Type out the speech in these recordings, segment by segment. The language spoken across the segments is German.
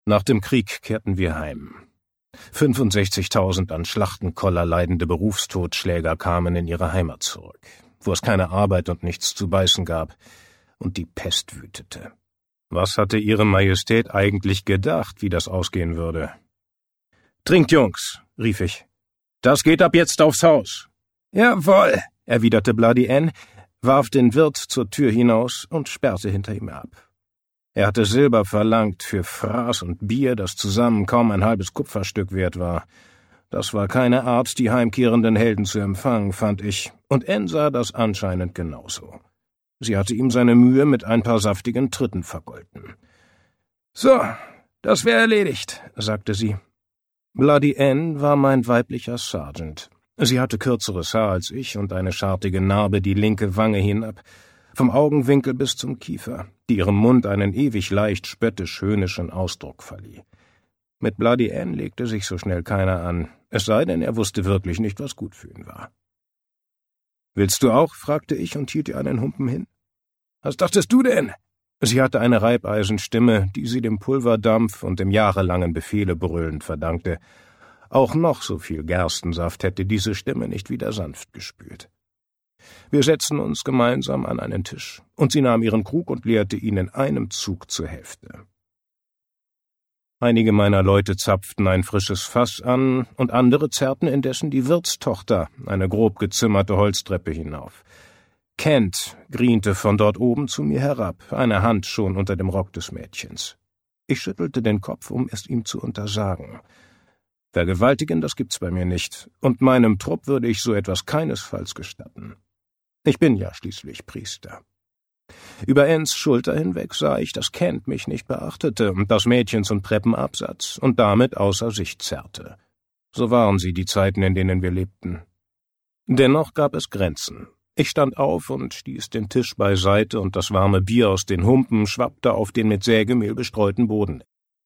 Nach dem Krieg kehrten wir heim. 65.000 an Schlachtenkoller leidende Berufstotschläger kamen in ihre Heimat zurück, wo es keine Arbeit und nichts zu beißen gab und die Pest wütete. Was hatte Ihre Majestät eigentlich gedacht, wie das ausgehen würde? »Trinkt, Jungs«, rief ich. »Das geht ab jetzt aufs Haus.« »Jawohl«, erwiderte Bloody Ann, warf den Wirt zur Tür hinaus und sperrte hinter ihm ab. Er hatte Silber verlangt für Fraß und Bier, das zusammen kaum ein halbes Kupferstück wert war. Das war keine Art, die heimkehrenden Helden zu empfangen, fand ich, und Ann sah das anscheinend genauso. Sie hatte ihm seine Mühe mit ein paar saftigen Tritten vergolten. »So, das wäre erledigt«, sagte sie. Bloody Ann war mein weiblicher Sergeant. Sie hatte kürzeres Haar als ich und eine schartige Narbe die linke Wange hinab, vom Augenwinkel bis zum Kiefer, die ihrem Mund einen ewig leicht spöttisch-höhnischen Ausdruck verlieh. Mit Bloody Ann legte sich so schnell keiner an, es sei denn, er wusste wirklich nicht, was gut für ihn war. »Willst du auch?« fragte ich und hielt ihr einen Humpen hin. »Was dachtest du denn?« Sie hatte eine Reibeisenstimme, die sie dem Pulverdampf und dem jahrelangen Befehle brüllend verdankte. Auch noch so viel Gerstensaft hätte diese Stimme nicht wieder sanft gespült. Wir setzten uns gemeinsam an einen Tisch, und sie nahm ihren Krug und leerte ihn in einem Zug zur Hälfte. Einige meiner Leute zapften ein frisches Fass an, und andere zerrten indessen die Wirtstochter, eine grob gezimmerte Holztreppe, hinauf. Kent griente von dort oben zu mir herab, eine Hand schon unter dem Rock des Mädchens. Ich schüttelte den Kopf, um es ihm zu untersagen. Vergewaltigen, das gibt's bei mir nicht, und meinem Trupp würde ich so etwas keinesfalls gestatten. Ich bin ja schließlich Priester. Über Anns Schulter hinweg sah ich, dass Kent mich nicht beachtete und das Mädchen zum Treppenabsatz und damit außer Sicht zerrte. So waren sie die Zeiten, in denen wir lebten. Dennoch gab es Grenzen. Ich stand auf und stieß den Tisch beiseite, und das warme Bier aus den Humpen schwappte auf den mit Sägemehl bestreuten Boden.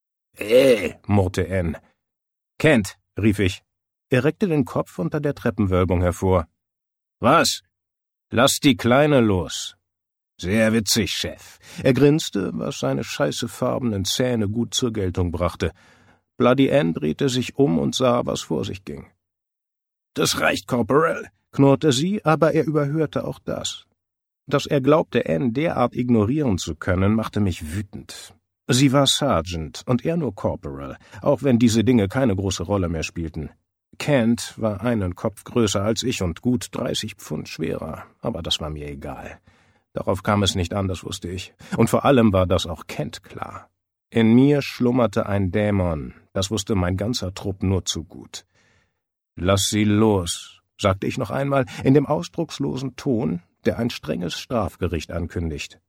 Murrte Ann. »Kent«, rief ich. Er reckte den Kopf unter der Treppenwölbung hervor. »Was?« »Lass die Kleine los.« »Sehr witzig, Chef.« Er grinste, was seine scheißefarbenen Zähne gut zur Geltung brachte. Bloody Ann drehte sich um und sah, was vor sich ging. »Das reicht, Corporal«, knurrte sie, aber er überhörte auch das. Dass er glaubte, Ann derart ignorieren zu können, machte mich wütend. Sie war Sergeant und er nur Corporal, auch wenn diese Dinge keine große Rolle mehr spielten. Kent war einen Kopf größer als ich und gut 30 Pfund schwerer, aber das war mir egal. Darauf kam es nicht an, das wusste ich. Und vor allem war das auch Kent klar. In mir schlummerte ein Dämon, das wusste mein ganzer Trupp nur zu gut. »Lass sie los«, sagte ich noch einmal, in dem ausdruckslosen Ton, der ein strenges Strafgericht ankündigt.